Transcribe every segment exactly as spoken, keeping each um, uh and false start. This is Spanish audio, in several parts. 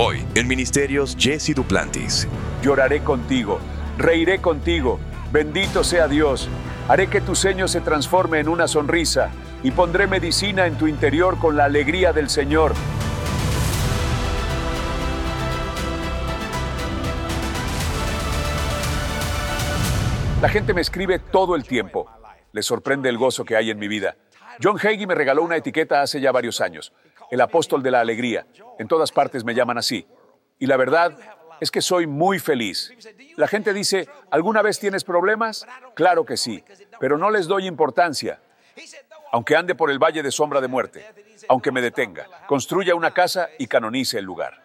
Hoy, en Ministerios Jesse Duplantis. Lloraré contigo, reiré contigo, bendito sea Dios. Haré que tu ceño se transforme en una sonrisa y pondré medicina en tu interior con la alegría del Señor. La gente me escribe todo el tiempo. Les sorprende el gozo que hay en mi vida. John Hagee me regaló una etiqueta hace ya varios años, el apóstol de la alegría. En todas partes me llaman así. Y la verdad es que soy muy feliz. La gente dice, ¿alguna vez tienes problemas? Claro que sí, pero no les doy importancia. Aunque ande por el valle de sombra de muerte, aunque me detenga, construya una casa y canonice el lugar.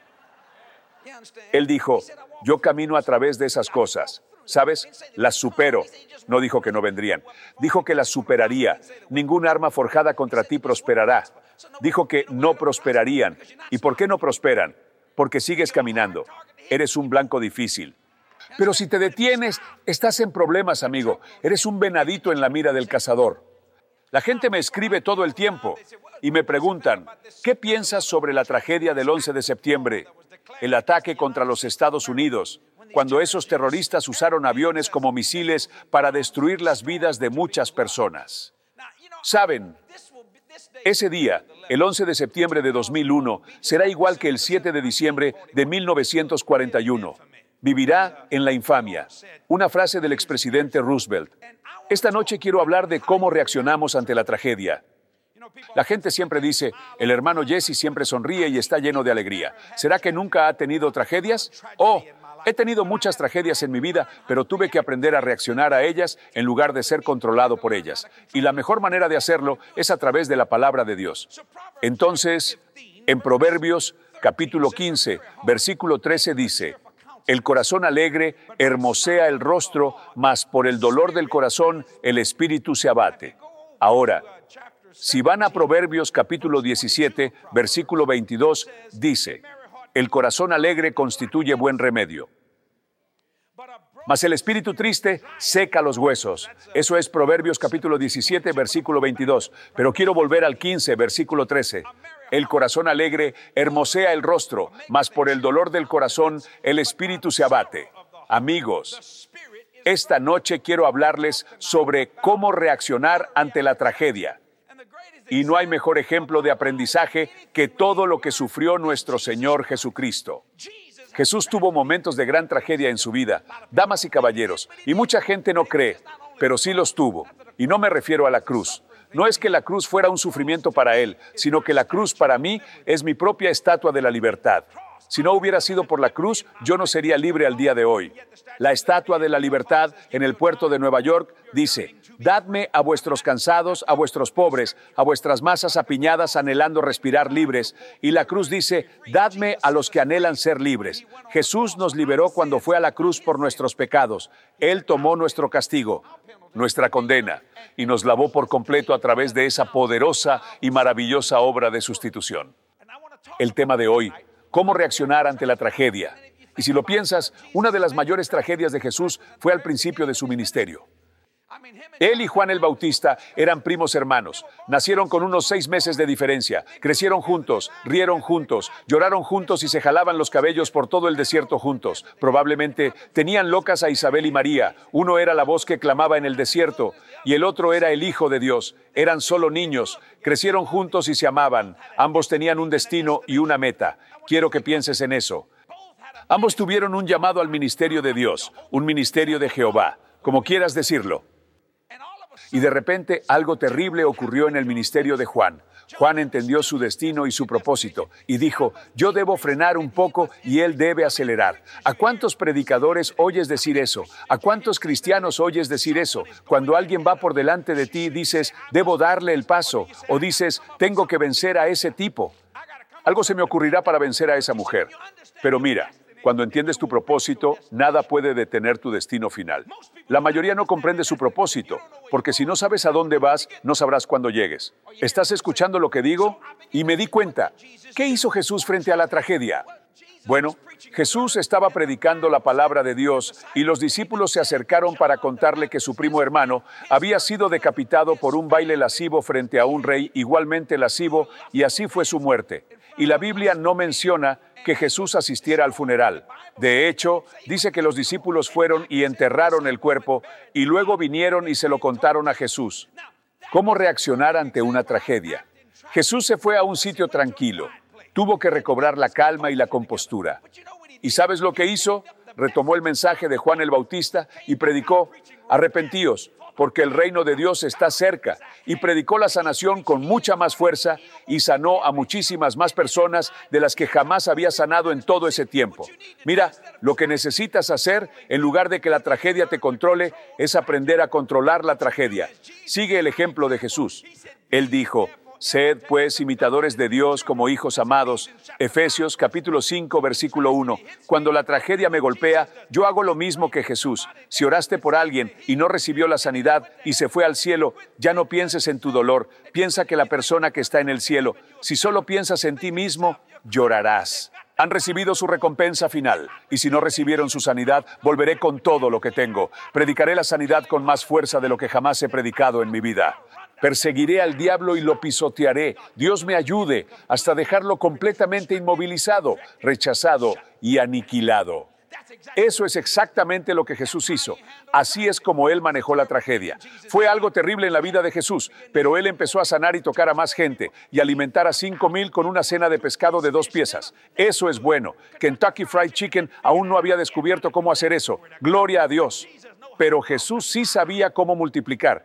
Él dijo, yo camino a través de esas cosas. ¿Sabes? Las supero. No dijo que no vendrían. Dijo que las superaría. Ningún arma forjada contra ti prosperará. Dijo que no prosperarían. ¿Y por qué no prosperan? Porque sigues caminando. Eres un blanco difícil. Pero si te detienes, estás en problemas, amigo. Eres un venadito en la mira del cazador. La gente me escribe todo el tiempo y me preguntan, ¿qué piensas sobre la tragedia del once de septiembre? El ataque contra los Estados Unidos, cuando esos terroristas usaron aviones como misiles para destruir las vidas de muchas personas. ¿Saben? Ese día, el once de septiembre de dos mil uno, será igual que el siete de diciembre de mil novecientos cuarenta y uno. Vivirá en la infamia. Una frase del expresidente Roosevelt. Esta noche quiero hablar de cómo reaccionamos ante la tragedia. La gente siempre dice, el hermano Jesse siempre sonríe y está lleno de alegría. ¿Será que nunca ha tenido tragedias? Oh, he tenido muchas tragedias en mi vida, pero tuve que aprender a reaccionar a ellas en lugar de ser controlado por ellas. Y la mejor manera de hacerlo es a través de la palabra de Dios. Entonces, en Proverbios, capítulo quince, versículo trece dice, el corazón alegre hermosea el rostro, mas por el dolor del corazón el espíritu se abate. Ahora, si van a Proverbios, capítulo diecisiete, versículo veintidós, dice, el corazón alegre constituye buen remedio, mas el espíritu triste seca los huesos. Eso es Proverbios capítulo diecisiete, versículo veintidós. Pero quiero volver al quince, versículo trece. El corazón alegre hermosea el rostro, mas por el dolor del corazón el espíritu se abate. Amigos, esta noche quiero hablarles sobre cómo reaccionar ante la tragedia. Y no hay mejor ejemplo de aprendizaje que todo lo que sufrió nuestro Señor Jesucristo. Jesús tuvo momentos de gran tragedia en su vida, damas y caballeros, y mucha gente no cree, pero sí los tuvo. Y no me refiero a la cruz. No es que la cruz fuera un sufrimiento para Él, sino que la cruz para mí es mi propia estatua de la libertad. Si no hubiera sido por la cruz, yo no sería libre al día de hoy. La estatua de la libertad en el puerto de Nueva York dice, dadme a vuestros cansados, a vuestros pobres, a vuestras masas apiñadas anhelando respirar libres. Y la cruz dice, dadme a los que anhelan ser libres. Jesús nos liberó cuando fue a la cruz por nuestros pecados. Él tomó nuestro castigo, nuestra condena, y nos lavó por completo a través de esa poderosa y maravillosa obra de sustitución. El tema de hoy, ¿cómo reaccionar ante la tragedia? Y si lo piensas, una de las mayores tragedias de Jesús fue al principio de su ministerio. Él y Juan el Bautista eran primos hermanos. Nacieron con unos seis meses de diferencia. Crecieron juntos, rieron juntos, lloraron juntos y se jalaban los cabellos por todo el desierto juntos. Probablemente tenían locas a Isabel y María. Uno era la voz que clamaba en el desierto y el otro era el Hijo de Dios. Eran solo niños. Crecieron juntos y se amaban. Ambos tenían un destino y una meta. Quiero que pienses en eso. Ambos tuvieron un llamado al ministerio de Dios, un ministerio de Jehová, como quieras decirlo. Y de repente algo terrible ocurrió en el ministerio de Juan. Juan entendió su destino y su propósito y dijo, yo debo frenar un poco y él debe acelerar. ¿A cuántos predicadores oyes decir eso? ¿A cuántos cristianos oyes decir eso? Cuando alguien va por delante de ti, dices, debo darle el paso, o dices, tengo que vencer a ese tipo. Algo se me ocurrirá para vencer a esa mujer. Pero mira, cuando entiendes tu propósito, nada puede detener tu destino final. La mayoría no comprende su propósito, porque si no sabes a dónde vas, no sabrás cuándo llegues. ¿Estás escuchando lo que digo? Y me di cuenta, ¿qué hizo Jesús frente a la tragedia? Bueno, Jesús estaba predicando la palabra de Dios y los discípulos se acercaron para contarle que su primo hermano había sido decapitado por un baile lascivo frente a un rey igualmente lascivo y así fue su muerte. Y la Biblia no menciona que Jesús asistiera al funeral. De hecho, dice que los discípulos fueron y enterraron el cuerpo y luego vinieron y se lo contaron a Jesús. ¿Cómo reaccionar ante una tragedia? Jesús se fue a un sitio tranquilo. Tuvo que recobrar la calma y la compostura. ¿Y sabes lo que hizo? Retomó el mensaje de Juan el Bautista y predicó: arrepentíos, porque el reino de Dios está cerca. Y predicó la sanación con mucha más fuerza y sanó a muchísimas más personas de las que jamás había sanado en todo ese tiempo. Mira, lo que necesitas hacer, en lugar de que la tragedia te controle, es aprender a controlar la tragedia. Sigue el ejemplo de Jesús. Él dijo: sed, pues, imitadores de Dios como hijos amados. Efesios capítulo cinco, versículo uno. Cuando la tragedia me golpea, yo hago lo mismo que Jesús. Si oraste por alguien y no recibió la sanidad y se fue al cielo, ya no pienses en tu dolor. Piensa que la persona que está en el cielo. Si solo piensas en ti mismo, llorarás. Han recibido su recompensa final, y si no recibieron su sanidad, volveré con todo lo que tengo. Predicaré la sanidad con más fuerza de lo que jamás he predicado en mi vida. Perseguiré al diablo y lo pisotearé. Dios me ayude hasta dejarlo completamente inmovilizado, rechazado y aniquilado. Eso es exactamente lo que Jesús hizo. Así es como Él manejó la tragedia. Fue algo terrible en la vida de Jesús, pero Él empezó a sanar y tocar a más gente y alimentar a cinco mil con una cena de pescado de dos piezas. Eso es bueno. Kentucky Fried Chicken aún no había descubierto cómo hacer eso. Gloria a Dios. Pero Jesús sí sabía cómo multiplicar.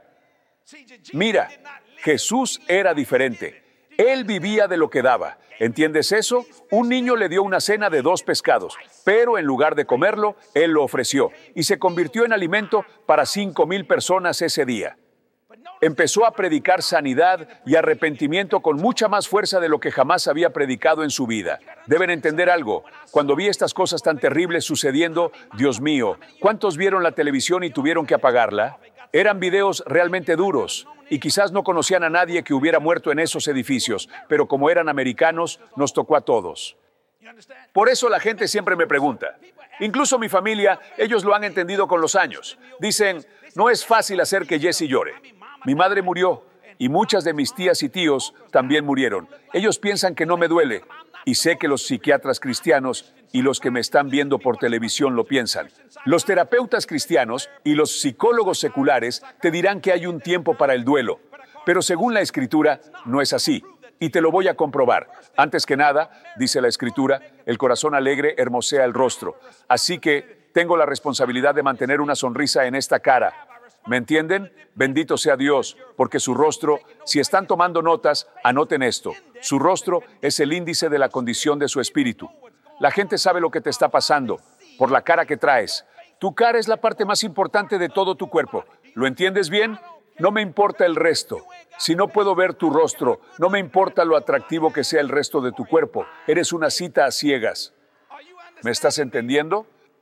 Mira, Jesús era diferente. Él vivía de lo que daba. ¿Entiendes eso? Un niño le dio una cena de dos pescados, pero en lugar de comerlo, Él lo ofreció y se convirtió en alimento para cinco mil personas ese día. Empezó a predicar sanidad y arrepentimiento con mucha más fuerza de lo que jamás había predicado en su vida. Deben entender algo. Cuando vi estas cosas tan terribles sucediendo, Dios mío, ¿cuántos vieron la televisión y tuvieron que apagarla? Eran videos realmente duros, y quizás no conocían a nadie que hubiera muerto en esos edificios, pero como eran americanos, nos tocó a todos. Por eso la gente siempre me pregunta, incluso mi familia, ellos lo han entendido con los años. Dicen, no es fácil hacer que Jesse llore. Mi madre murió, y muchas de mis tías y tíos también murieron. Ellos piensan que no me duele, y sé que los psiquiatras cristianos y los que me están viendo por televisión lo piensan. Los terapeutas cristianos y los psicólogos seculares te dirán que hay un tiempo para el duelo, pero según la Escritura, no es así, y te lo voy a comprobar. Antes que nada, dice la Escritura, el corazón alegre hermosea el rostro, así que tengo la responsabilidad de mantener una sonrisa en esta cara. ¿Me entienden? Bendito sea Dios, porque su rostro, si están tomando notas, anoten esto. Su rostro es el índice de la condición de su espíritu. La gente sabe lo que te está pasando, por la cara que traes. Tu cara es la parte más importante de todo tu cuerpo. ¿Lo entiendes bien? No me importa el resto. Si no puedo ver tu rostro, no me importa lo atractivo que sea el resto de tu cuerpo. Eres una cita a ciegas. ¿Me estás entendiendo?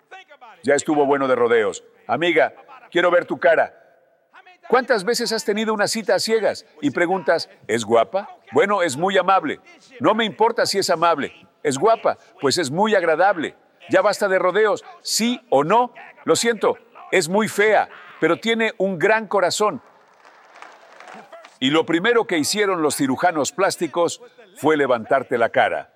Ya estuvo bueno de rodeos. Amiga, quiero ver tu cara. ¿Cuántas veces has tenido una cita a ciegas y preguntas, ¿es guapa? Bueno, es muy amable. No me importa si es amable. ¿Es guapa? Pues es muy agradable. Ya basta de rodeos. ¿Sí o no? Lo siento, es muy fea, pero tiene un gran corazón. Y lo primero que hicieron los cirujanos plásticos fue levantarte la cara.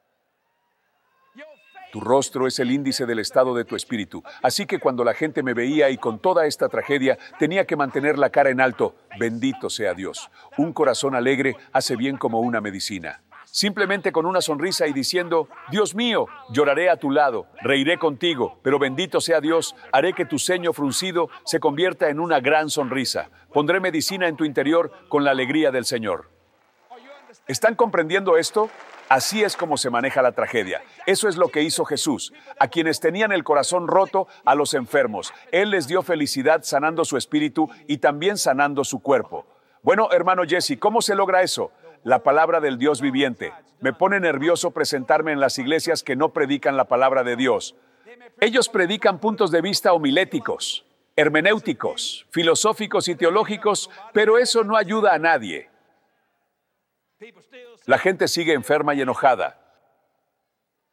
Tu rostro es el índice del estado de tu espíritu. Así que cuando la gente me veía y con toda esta tragedia, tenía que mantener la cara en alto. Bendito sea Dios. Un corazón alegre hace bien como una medicina. Simplemente con una sonrisa y diciendo, Dios mío, lloraré a tu lado, reiré contigo, pero bendito sea Dios, haré que tu ceño fruncido se convierta en una gran sonrisa. Pondré medicina en tu interior con la alegría del Señor. ¿Están comprendiendo esto? Así es como se maneja la tragedia. Eso es lo que hizo Jesús. A quienes tenían el corazón roto, a los enfermos. Él les dio felicidad sanando su espíritu y también sanando su cuerpo. Bueno, hermano Jesse, ¿cómo se logra eso? La palabra del Dios viviente. Me pone nervioso presentarme en las iglesias que no predican la palabra de Dios. Ellos predican puntos de vista homiléticos, hermenéuticos, filosóficos y teológicos, pero eso no ayuda a nadie. La gente sigue enferma y enojada.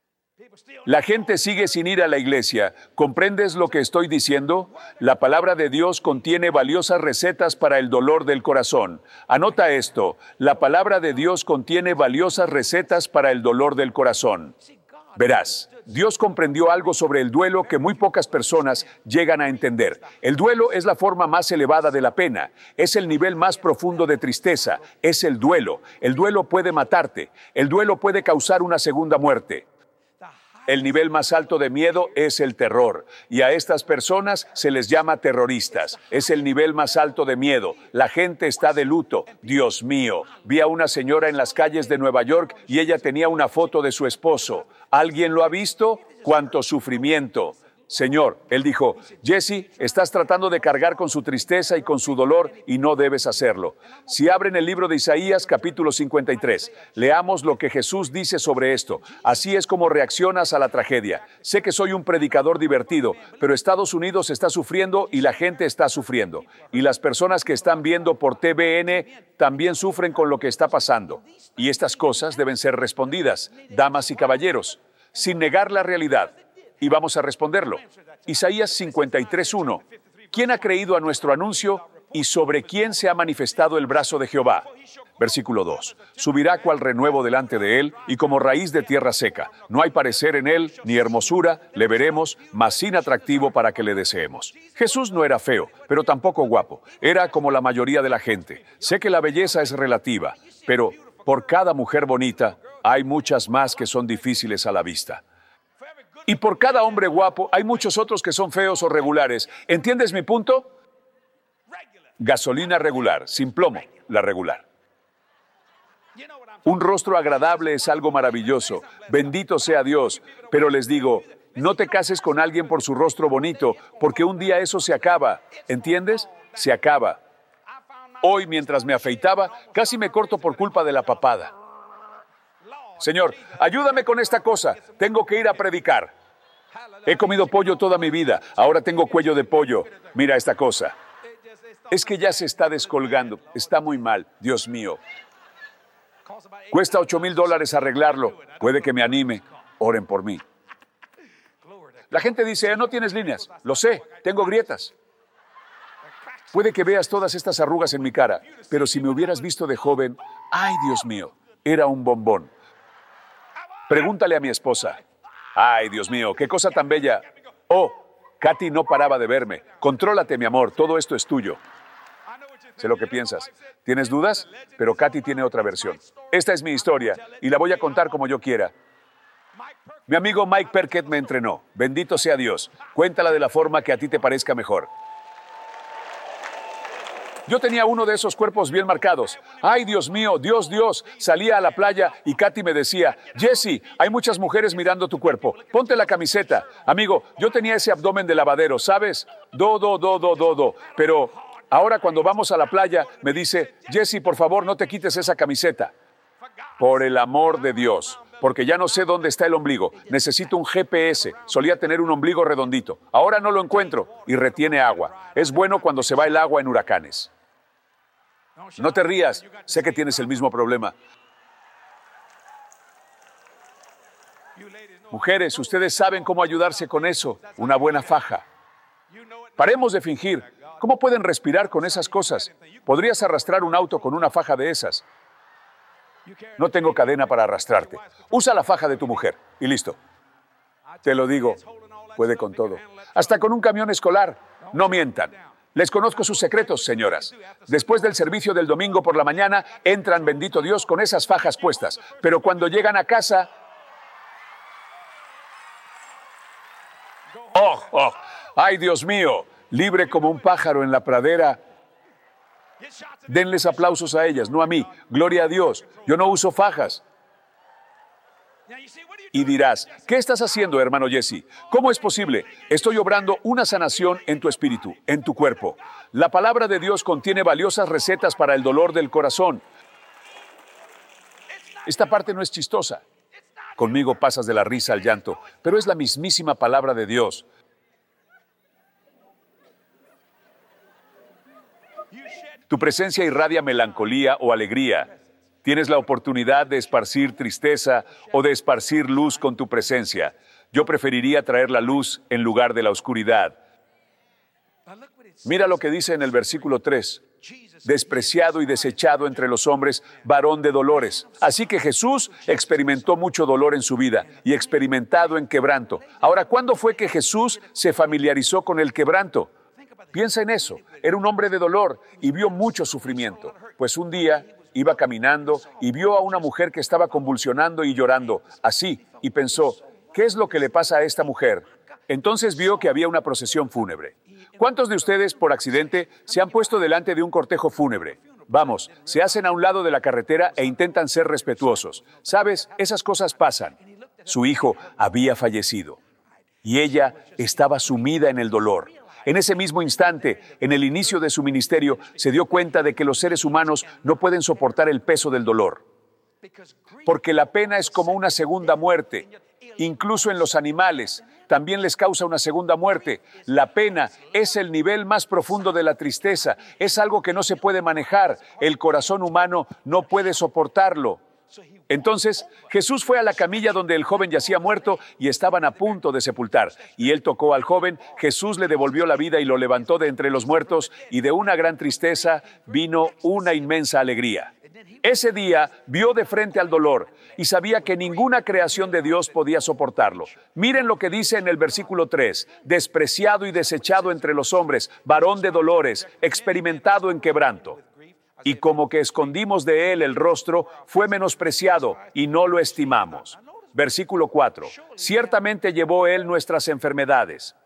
La gente sigue sin ir a la iglesia. ¿Comprendes lo que estoy diciendo? La palabra de Dios contiene valiosas recetas para el dolor del corazón. Anota esto. La palabra de Dios contiene valiosas recetas para el dolor del corazón. Verás, Dios comprendió algo sobre el duelo que muy pocas personas llegan a entender. El duelo es la forma más elevada de la pena. Es el nivel más profundo de tristeza. Es el duelo. El duelo puede matarte. El duelo puede causar una segunda muerte. El nivel más alto de miedo es el terror, y a estas personas se les llama terroristas. Es el nivel más alto de miedo. La gente está de luto. Dios mío, vi a una señora en las calles de Nueva York y ella tenía una foto de su esposo. ¿Alguien lo ha visto? ¡Cuánto sufrimiento! Señor, él dijo, Jesse, estás tratando de cargar con su tristeza y con su dolor y no debes hacerlo. Si abren el libro de Isaías, capítulo cincuenta y tres, leamos lo que Jesús dice sobre esto. Así es como reaccionas a la tragedia. Sé que soy un predicador divertido, pero Estados Unidos está sufriendo y la gente está sufriendo. Y las personas que están viendo por T V N también sufren con lo que está pasando. Y estas cosas deben ser respondidas, damas y caballeros, sin negar la realidad. Y vamos a responderlo. Isaías cincuenta y tres, uno. ¿Quién ha creído a nuestro anuncio y sobre quién se ha manifestado el brazo de Jehová? Versículo dos. Subirá cual renuevo delante de él y como raíz de tierra seca. No hay parecer en él ni hermosura, le veremos, mas sin atractivo para que le deseemos. Jesús no era feo, pero tampoco guapo. Era como la mayoría de la gente. Sé que la belleza es relativa, pero por cada mujer bonita hay muchas más que son difíciles a la vista. Y por cada hombre guapo, hay muchos otros que son feos o regulares. ¿Entiendes mi punto? Gasolina regular, sin plomo, la regular. Un rostro agradable es algo maravilloso. Bendito sea Dios. Pero les digo, no te cases con alguien por su rostro bonito, porque un día eso se acaba. ¿Entiendes? Se acaba. Hoy, mientras me afeitaba, casi me corto por culpa de la papada. Señor, ayúdame con esta cosa. Tengo que ir a predicar. He comido pollo toda mi vida. Ahora tengo cuello de pollo. Mira esta cosa. Es que ya se está descolgando. Está muy mal. Dios mío. Cuesta ocho mil dólares arreglarlo. Puede que me anime. Oren por mí. La gente dice, no tienes líneas. Lo sé. Tengo grietas. Puede que veas todas estas arrugas en mi cara. Pero si me hubieras visto de joven, ay, Dios mío, era un bombón. Pregúntale a mi esposa. Ay, Dios mío, qué cosa tan bella. Oh, Katy no paraba de verme. Contrólate, mi amor, todo esto es tuyo. Sé lo que piensas. ¿Tienes dudas? Pero Katy tiene otra versión. Esta es mi historia y la voy a contar como yo quiera. Mi amigo Mike Perkett me entrenó. Bendito sea Dios. Cuéntala de la forma que a ti te parezca mejor. Yo tenía uno de esos cuerpos bien marcados. Ay, Dios mío, Dios, Dios. Salía a la playa y Katy me decía, Jesse, hay muchas mujeres mirando tu cuerpo. Ponte la camiseta. Amigo, yo tenía ese abdomen de lavadero, ¿sabes? Do, do, do, do, do, do. Pero ahora cuando vamos a la playa, me dice, Jesse, por favor, no te quites esa camiseta. Por el amor de Dios. Porque ya no sé dónde está el ombligo. Necesito un G P S. Solía tener un ombligo redondito. Ahora no lo encuentro y retiene agua. Es bueno cuando se va el agua en huracanes. No te rías, sé que tienes el mismo problema. Mujeres, ustedes saben cómo ayudarse con eso, una buena faja. Paremos de fingir. ¿Cómo pueden respirar con esas cosas? Podrías arrastrar un auto con una faja de esas. No tengo cadena para arrastrarte. Usa la faja de tu mujer y listo. Te lo digo, puede con todo. Hasta con un camión escolar. No mientan. Les conozco sus secretos, señoras. Después del servicio del domingo por la mañana, entran, bendito Dios, con esas fajas puestas. Pero cuando llegan a casa... ¡Oh, oh! ¡Ay, Dios mío! Libre como un pájaro en la pradera. Denles aplausos a ellas, no a mí. Gloria a Dios. Yo no uso fajas. Y dirás, ¿qué estás haciendo, hermano Jesse? ¿Cómo es posible? Estoy obrando una sanación en tu espíritu, en tu cuerpo. La palabra de Dios contiene valiosas recetas para el dolor del corazón. Esta parte no es chistosa. Conmigo pasas de la risa al llanto, pero es la mismísima palabra de Dios. Tu presencia irradia melancolía o alegría. Tienes la oportunidad de esparcir tristeza o de esparcir luz con tu presencia. Yo preferiría traer la luz en lugar de la oscuridad. Mira lo que dice en el versículo tres. Despreciado y desechado entre los hombres, varón de dolores. Así que Jesús experimentó mucho dolor en su vida y experimentado en quebranto. Ahora, ¿cuándo fue que Jesús se familiarizó con el quebranto? Piensa en eso. Era un hombre de dolor y vio mucho sufrimiento. Pues un día iba caminando y vio a una mujer que estaba convulsionando y llorando, así, y pensó, ¿qué es lo que le pasa a esta mujer? Entonces vio que había una procesión fúnebre. ¿Cuántos de ustedes, por accidente, se han puesto delante de un cortejo fúnebre? Vamos, se hacen a un lado de la carretera e intentan ser respetuosos. ¿Sabes? Esas cosas pasan. Su hijo había fallecido y ella estaba sumida en el dolor. En ese mismo instante, en el inicio de su ministerio, se dio cuenta de que los seres humanos no pueden soportar el peso del dolor. Porque la pena es como una segunda muerte. Incluso en los animales, también les causa una segunda muerte. La pena es el nivel más profundo de la tristeza. Es algo que no se puede manejar. El corazón humano no puede soportarlo. Entonces, Jesús fue a la camilla donde el joven yacía muerto y estaban a punto de sepultar. Y él tocó al joven, Jesús le devolvió la vida y lo levantó de entre los muertos, y de una gran tristeza vino una inmensa alegría. Ese día vio de frente al dolor y sabía que ninguna creación de Dios podía soportarlo. Miren lo que dice en el versículo tres. Despreciado y desechado entre los hombres, varón de dolores, experimentado en quebranto. Y como que escondimos de él el rostro, fue menospreciado y no lo estimamos. Versículo cuatro. Ciertamente llevó él nuestras enfermedades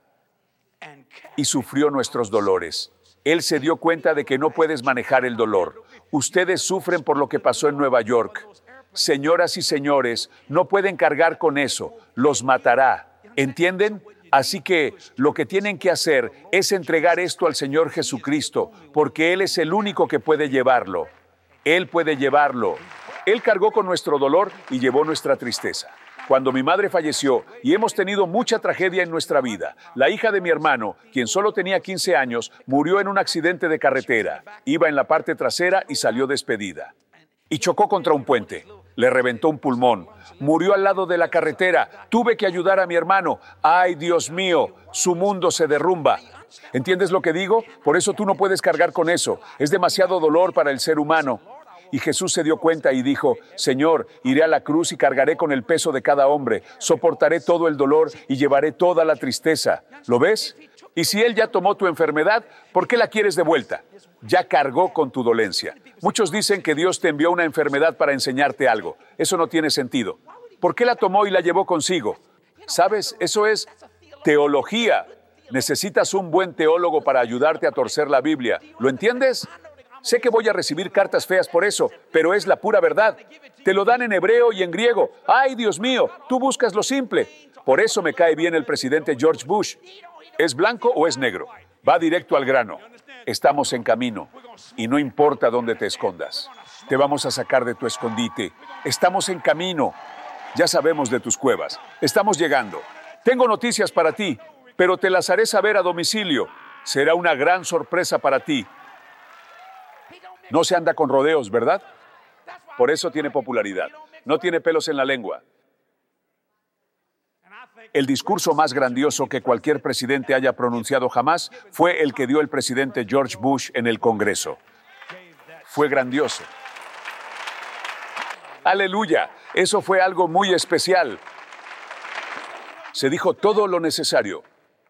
y sufrió nuestros dolores. Él se dio cuenta de que no puedes manejar el dolor. Ustedes sufren por lo que pasó en Nueva York. Señoras y señores, no pueden cargar con eso. Los matará. ¿Entienden? Así que lo que tienen que hacer es entregar esto al Señor Jesucristo, porque Él es el único que puede llevarlo. Él puede llevarlo. Él cargó con nuestro dolor y llevó nuestra tristeza. Cuando mi madre falleció, y hemos tenido mucha tragedia en nuestra vida, la hija de mi hermano, quien solo tenía quince años, murió en un accidente de carretera. Iba en la parte trasera y salió despedida. Y chocó contra un puente. Le reventó un pulmón. Murió al lado de la carretera. Tuve que ayudar a mi hermano. ¡Ay, Dios mío! Su mundo se derrumba. ¿Entiendes lo que digo? Por eso tú no puedes cargar con eso. Es demasiado dolor para el ser humano. Y Jesús se dio cuenta y dijo, Señor, iré a la cruz y cargaré con el peso de cada hombre. Soportaré todo el dolor y llevaré toda la tristeza. ¿Lo ves? Y si Él ya tomó tu enfermedad, ¿por qué la quieres de vuelta? Ya cargó con tu dolencia. Muchos dicen que Dios te envió una enfermedad para enseñarte algo. Eso no tiene sentido. ¿Por qué la tomó y la llevó consigo? ¿Sabes? Eso es teología. Necesitas un buen teólogo para ayudarte a torcer la Biblia. ¿Lo entiendes? Sé que voy a recibir cartas feas por eso, pero es la pura verdad. Te lo dan en hebreo y en griego. ¡Ay, Dios mío! Tú buscas lo simple. Por eso me cae bien el presidente George Bush. ¿Es blanco o es negro? Va directo al grano. Estamos en camino y no importa dónde te escondas. Te vamos a sacar de tu escondite. Estamos en camino. Ya sabemos de tus cuevas. Estamos llegando. Tengo noticias para ti, pero te las haré saber a domicilio. Será una gran sorpresa para ti. No se anda con rodeos, ¿verdad? Por eso tiene popularidad. No tiene pelos en la lengua. El discurso más grandioso que cualquier presidente haya pronunciado jamás fue el que dio el presidente George Bush en el Congreso. Fue grandioso. ¡Aleluya! Eso fue algo muy especial. Se dijo todo lo necesario.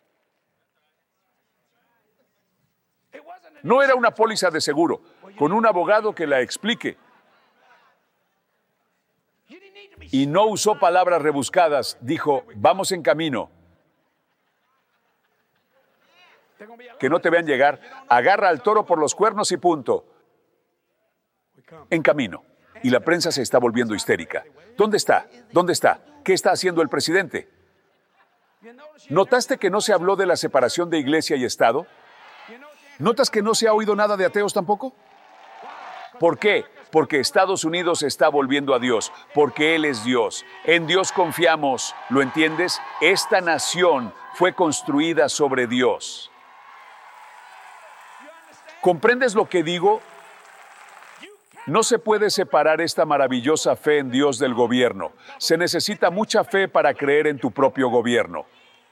No era una póliza de seguro, con un abogado que la explique. Y no usó palabras rebuscadas, dijo, vamos en camino. Que no te vean llegar, agarra al toro por los cuernos y punto. En camino. Y la prensa se está volviendo histérica. ¿Dónde está? ¿Dónde está? ¿Qué está haciendo el presidente? ¿Notaste que no se habló de la separación de iglesia y Estado? ¿Notas que no se ha oído nada de ateos tampoco? ¿Por qué? Porque Estados Unidos está volviendo a Dios, porque Él es Dios. En Dios confiamos, ¿lo entiendes? Esta nación fue construida sobre Dios. ¿Comprendes lo que digo? No se puede separar esta maravillosa fe en Dios del gobierno. Se necesita mucha fe para creer en tu propio gobierno.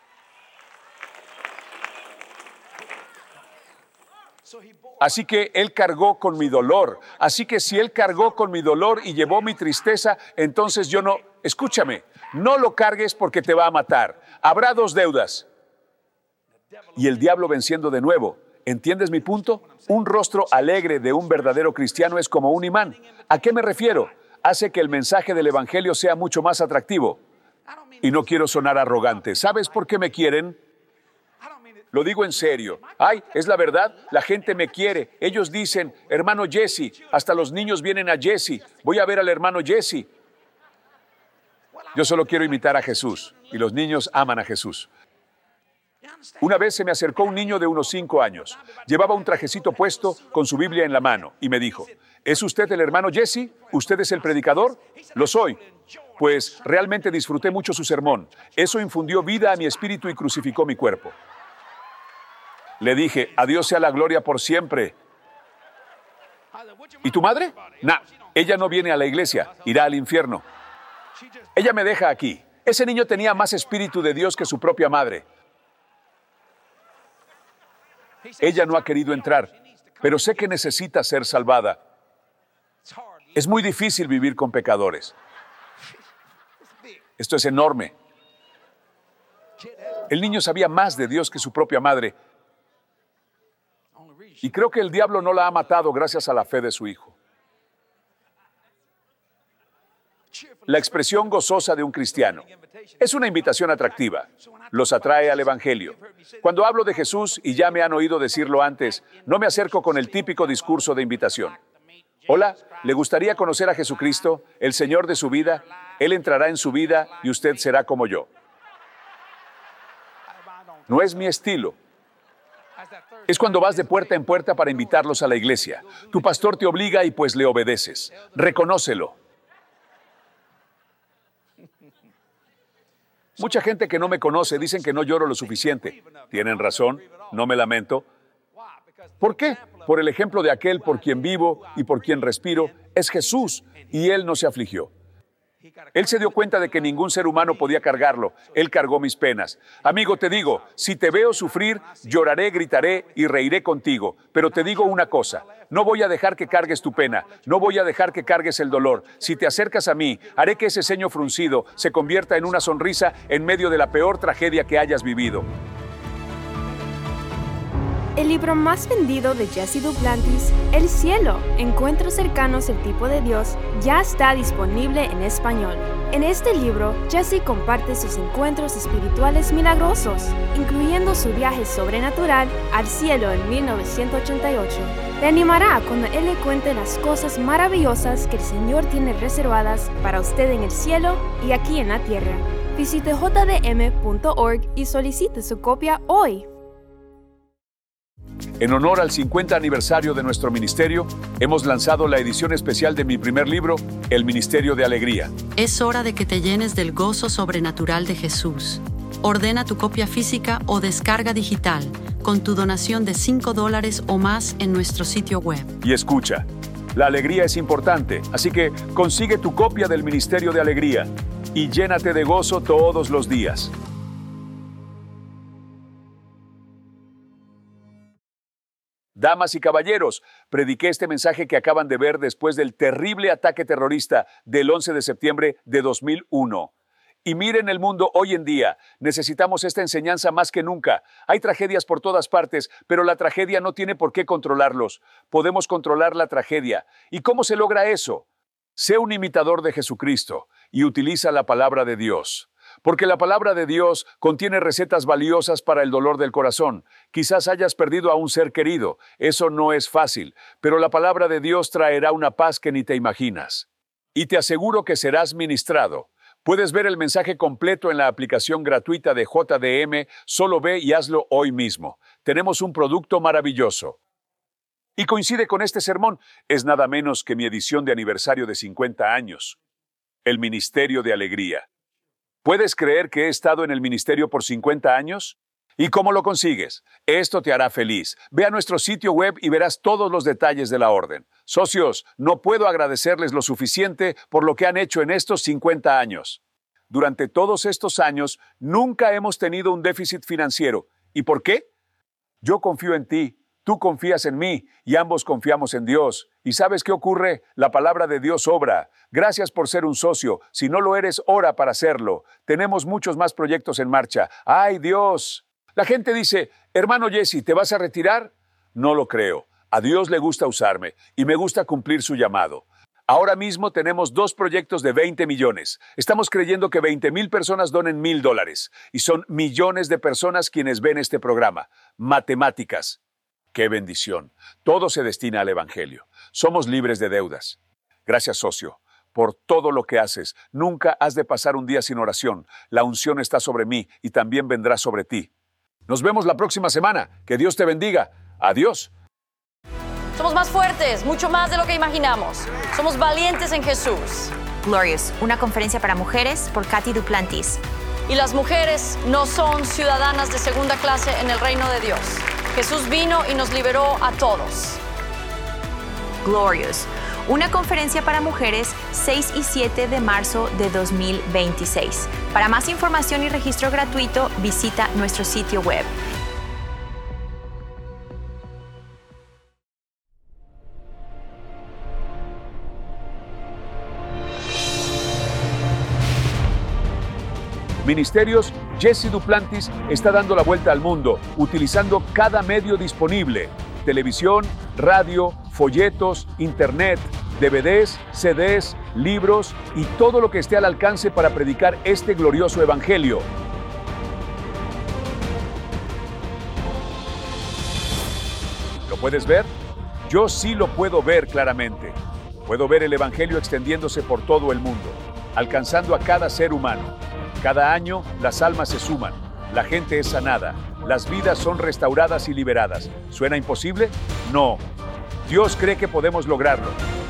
Así que Él cargó con mi dolor. Así que si Él cargó con mi dolor y llevó mi tristeza, entonces yo no... Escúchame, no lo cargues porque te va a matar. Habrá dos deudas. Y el diablo venciendo de nuevo. ¿Entiendes mi punto? Un rostro alegre de un verdadero cristiano es como un imán. ¿A qué me refiero? Hace que el mensaje del evangelio sea mucho más atractivo. Y no quiero sonar arrogante. ¿Sabes por qué me quieren? Lo digo en serio. Ay, es la verdad, la gente me quiere. Ellos dicen, hermano Jesse, hasta los niños vienen a Jesse. Voy a ver al hermano Jesse. Yo solo quiero imitar a Jesús, y los niños aman a Jesús. Una vez se me acercó un niño de unos cinco años. Llevaba un trajecito puesto con su Biblia en la mano y me dijo, ¿es usted el hermano Jesse? ¿Usted es el predicador? Lo soy. Pues realmente disfruté mucho su sermón. Eso infundió vida a mi espíritu y crucificó mi cuerpo. Le dije, a Dios sea la gloria por siempre. ¿Y tu madre? Nah, ella no viene a la iglesia, irá al infierno. Ella me deja aquí. Ese niño tenía más espíritu de Dios que su propia madre. Ella no ha querido entrar, pero sé que necesita ser salvada. Es muy difícil vivir con pecadores. Esto es enorme. El niño sabía más de Dios que su propia madre. Y creo que el diablo no la ha matado gracias a la fe de su hijo. La expresión gozosa de un cristiano es una invitación atractiva. Los atrae al evangelio. Cuando hablo de Jesús, y ya me han oído decirlo antes, no me acerco con el típico discurso de invitación. Hola, ¿le gustaría conocer a Jesucristo, el Señor de su vida? Él entrará en su vida y usted será como yo. No es mi estilo. Es cuando vas de puerta en puerta para invitarlos a la iglesia. Tu pastor te obliga y pues le obedeces. Reconócelo. Mucha gente que no me conoce dicen que no lloro lo suficiente. Tienen razón, no me lamento. ¿Por qué? Por el ejemplo de aquel por quien vivo y por quien respiro, es Jesús, y Él no se afligió. Él se dio cuenta de que ningún ser humano podía cargarlo. Él cargó mis penas. Amigo, te digo, si te veo sufrir, lloraré, gritaré y reiré contigo. Pero te digo una cosa, no voy a dejar que cargues tu pena, no voy a dejar que cargues el dolor. Si te acercas a mí, haré que ese ceño fruncido se convierta en una sonrisa en medio de la peor tragedia que hayas vivido. El libro más vendido de Jesse Duplantis, El cielo, encuentros cercanos al tipo de Dios, ya está disponible en español. En este libro, Jesse comparte sus encuentros espirituales milagrosos, incluyendo su viaje sobrenatural al cielo en mil novecientos ochenta y ocho. Te animará cuando él le cuente las cosas maravillosas que el Señor tiene reservadas para usted en el cielo y aquí en la tierra. Visite j d m punto org y solicite su copia hoy. En honor al cincuenta aniversario de nuestro ministerio, hemos lanzado la edición especial de mi primer libro, El Ministerio de Alegría. Es hora de que te llenes del gozo sobrenatural de Jesús. Ordena tu copia física o descarga digital con tu donación de cinco dólares o más en nuestro sitio web. Y escucha, la alegría es importante, así que consigue tu copia del Ministerio de Alegría y llénate de gozo todos los días. Damas y caballeros, prediqué este mensaje que acaban de ver después del terrible ataque terrorista del once de septiembre de dos mil uno. Y miren el mundo hoy en día, necesitamos esta enseñanza más que nunca. Hay tragedias por todas partes, pero la tragedia no tiene por qué controlarlos. Podemos controlar la tragedia. ¿Y cómo se logra eso? Sé un imitador de Jesucristo y utiliza la palabra de Dios. Porque la palabra de Dios contiene recetas valiosas para el dolor del corazón. Quizás hayas perdido a un ser querido. Eso no es fácil, pero la palabra de Dios traerá una paz que ni te imaginas. Y te aseguro que serás ministrado. Puedes ver el mensaje completo en la aplicación gratuita de J D M. Solo ve y hazlo hoy mismo. Tenemos un producto maravilloso. Y coincide con este sermón. Es nada menos que mi edición de aniversario de cincuenta años. El Ministerio de Alegría. ¿Puedes creer que he estado en el ministerio por cincuenta años? ¿Y cómo lo consigues? Esto te hará feliz. Ve a nuestro sitio web y verás todos los detalles de la orden. Socios, no puedo agradecerles lo suficiente por lo que han hecho en estos cincuenta años. Durante todos estos años, nunca hemos tenido un déficit financiero. ¿Y por qué? Yo confío en ti, tú confías en mí y ambos confiamos en Dios. ¿Y sabes qué ocurre? La palabra de Dios obra. Gracias por ser un socio. Si no lo eres, ora para serlo. Tenemos muchos más proyectos en marcha. ¡Ay, Dios! La gente dice, hermano Jesse, ¿te vas a retirar? No lo creo. A Dios le gusta usarme y me gusta cumplir su llamado. Ahora mismo tenemos dos proyectos de veinte millones. Estamos creyendo que veinte mil personas donen mil dólares. Y son millones de personas quienes ven este programa. Matemáticas. ¡Qué bendición! Todo se destina al Evangelio. Somos libres de deudas. Gracias, socio, por todo lo que haces. Nunca has de pasar un día sin oración. La unción está sobre mí y también vendrá sobre ti. Nos vemos la próxima semana. Que Dios te bendiga. Adiós. Somos más fuertes, mucho más de lo que imaginamos. Somos valientes en Jesús. Glorious, una conferencia para mujeres por Katy Duplantis. Y las mujeres no son ciudadanas de segunda clase en el reino de Dios. Jesús vino y nos liberó a todos. Glorious, una conferencia para mujeres seis y siete de marzo de dos mil veintiséis. Para más información y registro gratuito, visita nuestro sitio web. Ministerios Jesse Duplantis está dando la vuelta al mundo, utilizando cada medio disponible: televisión, radio, folletos, internet, D V Ds, C Ds, libros y todo lo que esté al alcance para predicar este glorioso evangelio. ¿Lo puedes ver? Yo sí lo puedo ver claramente. Puedo ver el evangelio extendiéndose por todo el mundo, alcanzando a cada ser humano. Cada año, las almas se suman, la gente es sanada, las vidas son restauradas y liberadas. ¿Suena imposible? No. Dios cree que podemos lograrlo.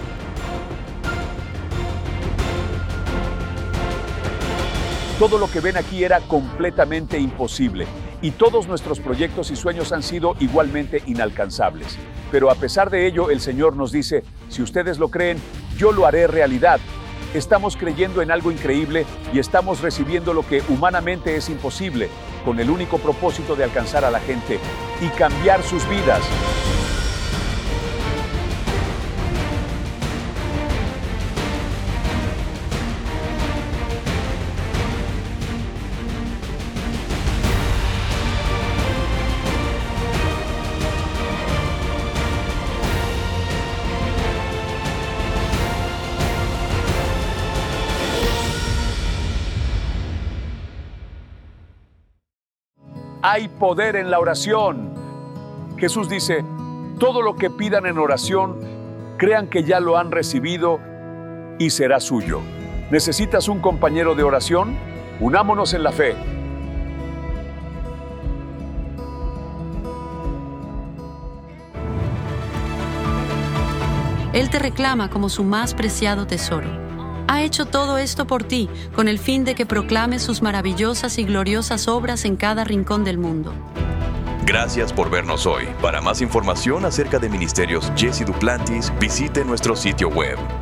Todo lo que ven aquí era completamente imposible, y todos nuestros proyectos y sueños han sido igualmente inalcanzables. Pero a pesar de ello, el Señor nos dice, si ustedes lo creen, yo lo haré realidad. Estamos creyendo en algo increíble y estamos recibiendo lo que humanamente es imposible, con el único propósito de alcanzar a la gente y cambiar sus vidas. Hay poder en la oración. Jesús dice, todo lo que pidan en oración, crean que ya lo han recibido y será suyo. ¿Necesitas un compañero de oración? Unámonos en la fe. Él te reclama como su más preciado tesoro. Ha hecho todo esto por ti, con el fin de que proclames sus maravillosas y gloriosas obras en cada rincón del mundo. Gracias por vernos hoy. Para más información acerca de Ministerios Jesse Duplantis, visite nuestro sitio web